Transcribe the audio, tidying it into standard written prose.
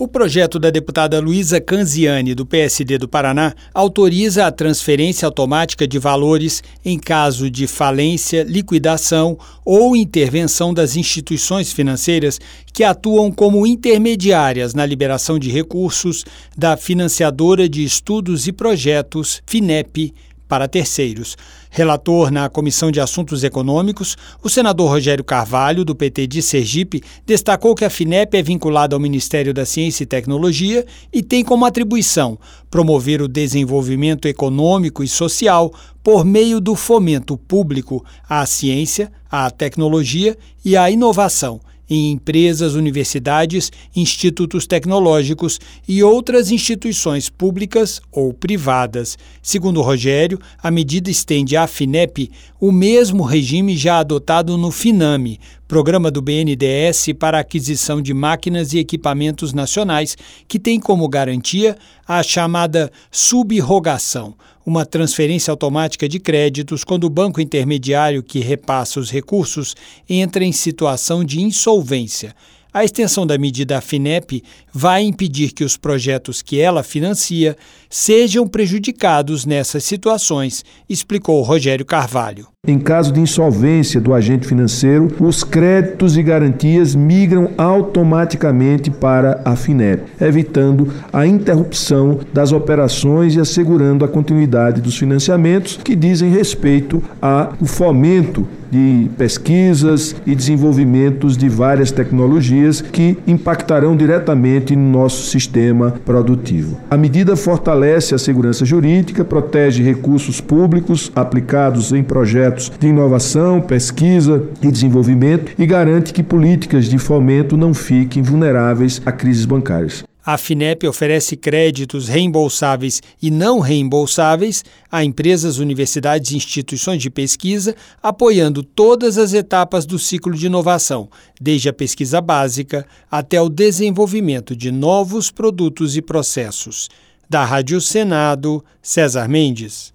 O projeto da deputada Luísa Canziani, do PSD do Paraná, autoriza a transferência automática de valores em caso de falência, liquidação ou intervenção das instituições financeiras que atuam como intermediárias na liberação de recursos da Financiadora de Estudos e Projetos, FINEP, para terceiros. Relator na Comissão de Assuntos Econômicos, o senador Rogério Carvalho, do PT de Sergipe, destacou que a FINEP é vinculada ao Ministério da Ciência e Tecnologia e tem como atribuição promover o desenvolvimento econômico e social por meio do fomento público à ciência, à tecnologia e à inovação em empresas, universidades, institutos tecnológicos e outras instituições públicas ou privadas. Segundo Rogério, a medida estende à FINEP o mesmo regime já adotado no FINAME, Programa do BNDES para a aquisição de máquinas e equipamentos nacionais, que tem como garantia a chamada sub-rogação, uma transferência automática de créditos quando o banco intermediário que repassa os recursos entra em situação de insolvência. A extensão da medida à FINEP vai impedir que os projetos que ela financia sejam prejudicados nessas situações, explicou Rogério Carvalho. Em caso de insolvência do agente financeiro, os créditos e garantias migram automaticamente para a FINEP, evitando a interrupção das operações e assegurando a continuidade dos financiamentos que dizem respeito ao fomento de pesquisas e desenvolvimentos de várias tecnologias que impactarão diretamente no nosso sistema produtivo. A medida fortalece a segurança jurídica, protege recursos públicos aplicados em projetos de inovação, pesquisa e desenvolvimento e garante que políticas de fomento não fiquem vulneráveis a crises bancárias. A FINEP oferece créditos reembolsáveis e não reembolsáveis a empresas, universidades e instituições de pesquisa, apoiando todas as etapas do ciclo de inovação, desde a pesquisa básica até o desenvolvimento de novos produtos e processos. Da Rádio Senado, César Mendes.